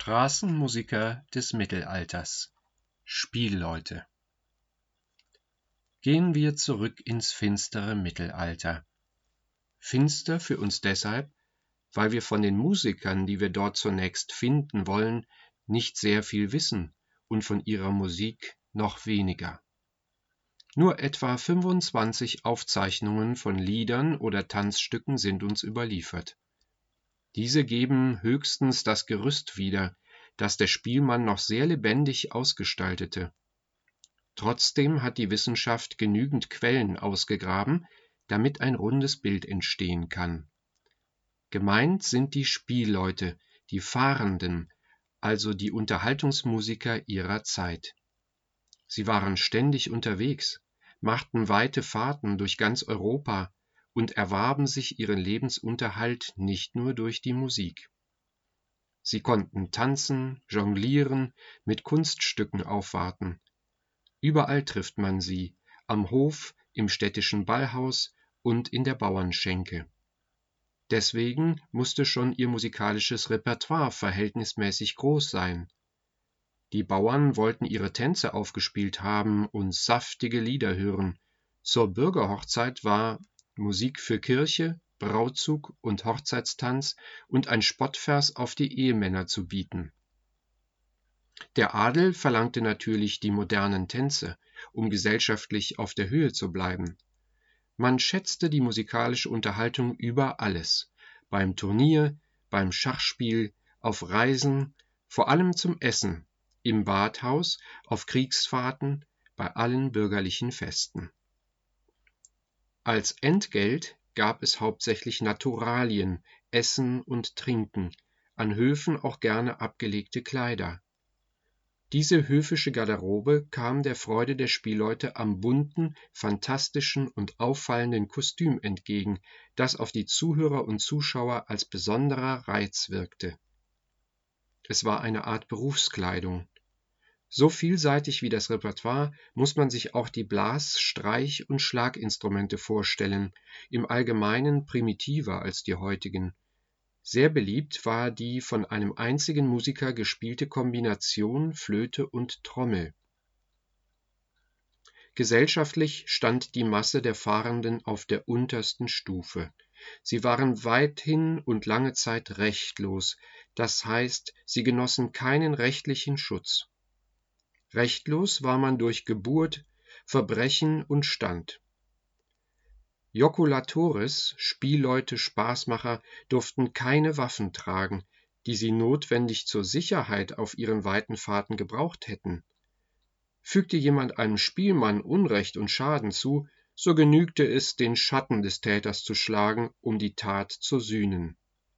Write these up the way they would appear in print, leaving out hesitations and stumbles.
Straßenmusiker des Mittelalters. Spielleute. Gehen wir zurück ins finstere Mittelalter. Finster für uns deshalb, weil wir von den Musikern, die wir dort zunächst finden wollen, nicht sehr viel wissen und von ihrer Musik noch weniger. Nur etwa 25 Aufzeichnungen von Liedern oder Tanzstücken sind uns überliefert. Diese geben höchstens das Gerüst wieder, das der Spielmann noch sehr lebendig ausgestaltete. Trotzdem hat die Wissenschaft genügend Quellen ausgegraben, damit ein rundes Bild entstehen kann. Gemeint sind die Spielleute, die Fahrenden, also die Unterhaltungsmusiker ihrer Zeit. Sie waren ständig unterwegs, machten weite Fahrten durch ganz Europa und erwarben sich ihren Lebensunterhalt nicht nur durch die Musik. Sie konnten tanzen, jonglieren, mit Kunststücken aufwarten. Überall trifft man sie, am Hof, im städtischen Ballhaus und in der Bauernschenke. Deswegen musste schon ihr musikalisches Repertoire verhältnismäßig groß sein. Die Bauern wollten ihre Tänze aufgespielt haben und saftige Lieder hören. Zur Bürgerhochzeit war Musik für Kirche, Brautzug und Hochzeitstanz und ein Spottvers auf die Ehemänner zu bieten. Der Adel verlangte natürlich die modernen Tänze, um gesellschaftlich auf der Höhe zu bleiben. Man schätzte die musikalische Unterhaltung über alles, beim Turnier, beim Schachspiel, auf Reisen, vor allem zum Essen, im Badhaus, auf Kriegsfahrten, bei allen bürgerlichen Festen. Als Entgelt gab es hauptsächlich Naturalien, Essen und Trinken, an Höfen auch gerne abgelegte Kleider. Diese höfische Garderobe kam der Freude der Spielleute am bunten, fantastischen und auffallenden Kostüm entgegen, das auf die Zuhörer und Zuschauer als besonderer Reiz wirkte. Es war eine Art Berufskleidung. So vielseitig wie das Repertoire muss man sich auch die Blas-, Streich- und Schlaginstrumente vorstellen, im Allgemeinen primitiver als die heutigen. Sehr beliebt war die von einem einzigen Musiker gespielte Kombination Flöte und Trommel. Gesellschaftlich stand die Masse der Fahrenden auf der untersten Stufe. Sie waren weithin und lange Zeit rechtlos, das heißt, sie genossen keinen rechtlichen Schutz. Rechtlos war man durch Geburt, Verbrechen und Stand. Joculatores, Spielleute, Spaßmacher, durften keine Waffen tragen, die sie notwendig zur Sicherheit auf ihren weiten Fahrten gebraucht hätten. Fügte jemand einem Spielmann Unrecht und Schaden zu, so genügte es, den Schatten des Täters zu schlagen, um die Tat zu sühnen.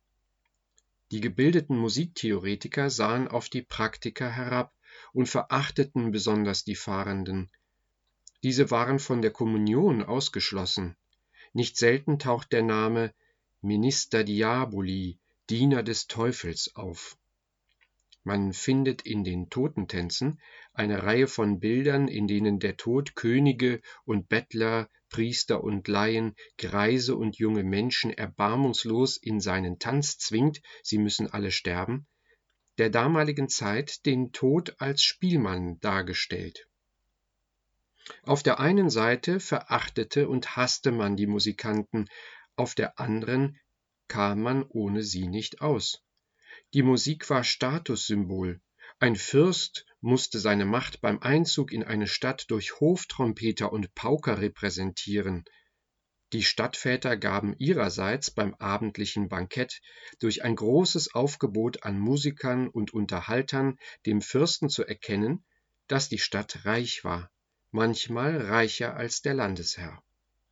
Die gebildeten Musiktheoretiker sahen auf die Praktiker herab und verachteten besonders die Fahrenden. Diese waren von der Kommunion ausgeschlossen. Nicht selten taucht der Name Minister Diaboli, Diener des Teufels, auf. Man findet in den Totentänzen eine Reihe von Bildern, in denen der Tod Könige und Bettler, Priester und Laien, Greise und junge Menschen erbarmungslos in seinen Tanz zwingt, sie müssen alle sterben, der damaligen Zeit den Tod als Spielmann dargestellt. Auf der einen Seite verachtete und hasste man die Musikanten, auf der anderen kam man ohne sie nicht aus. Die Musik war Statussymbol. Ein Fürst musste seine Macht beim Einzug in eine Stadt durch Hoftrompeter und Pauker repräsentieren. Die Stadtväter gaben ihrerseits beim abendlichen Bankett durch ein großes Aufgebot an Musikern und Unterhaltern dem Fürsten zu erkennen, dass die Stadt reich war, manchmal reicher als der Landesherr.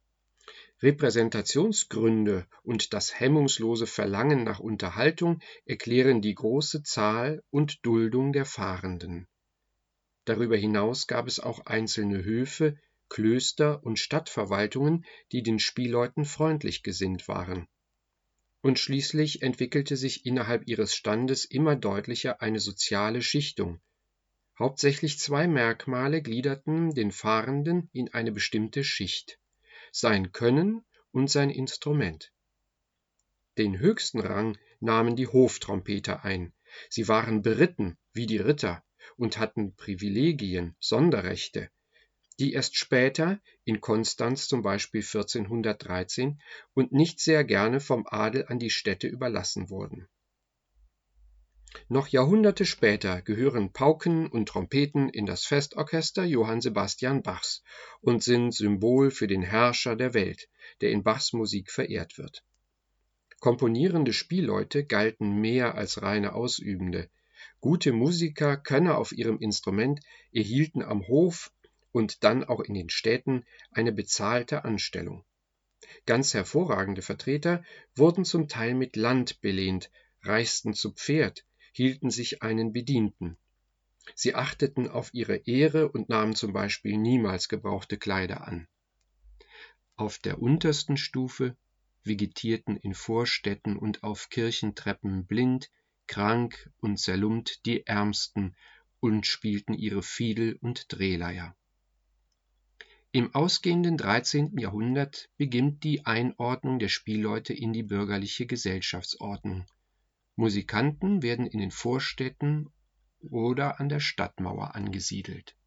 Repräsentationsgründe und das hemmungslose Verlangen nach Unterhaltung erklären die große Zahl und Duldung der Fahrenden. Darüber hinaus gab es auch einzelne Höfe, Klöster und Stadtverwaltungen, die den Spielleuten freundlich gesinnt waren. Und schließlich entwickelte sich innerhalb ihres Standes immer deutlicher eine soziale Schichtung. Hauptsächlich zwei Merkmale gliederten den Fahrenden in eine bestimmte Schicht: sein Können und sein Instrument. Den höchsten Rang nahmen die Hoftrompeter ein, Sie waren beritten wie die Ritter und hatten Privilegien, Sonderrechte, die erst später, in Konstanz zum Beispiel 1413, und nicht sehr gerne vom Adel an die Städte überlassen wurden. Noch Jahrhunderte später gehören Pauken und Trompeten in das Festorchester Johann Sebastian Bachs und sind Symbol für den Herrscher der Welt, der in Bachs Musik verehrt wird. Komponierende Spielleute galten mehr als reine Ausübende. Gute Musiker, Könner auf ihrem Instrument erhielten am Hof und dann auch in den Städten eine bezahlte Anstellung. Ganz hervorragende Vertreter wurden zum Teil mit Land belehnt, reisten zu Pferd, hielten sich einen Bedienten. Sie achteten auf ihre Ehre und nahmen zum Beispiel niemals gebrauchte Kleider an. Auf der untersten Stufe vegetierten in Vorstädten und auf Kirchentreppen blind, krank und zerlumpt die Ärmsten und spielten ihre Fiedel und Drehleier. Im ausgehenden 13. Jahrhundert beginnt die Einordnung der Spielleute in die bürgerliche Gesellschaftsordnung. Musikanten werden in den Vorstädten oder an der Stadtmauer angesiedelt.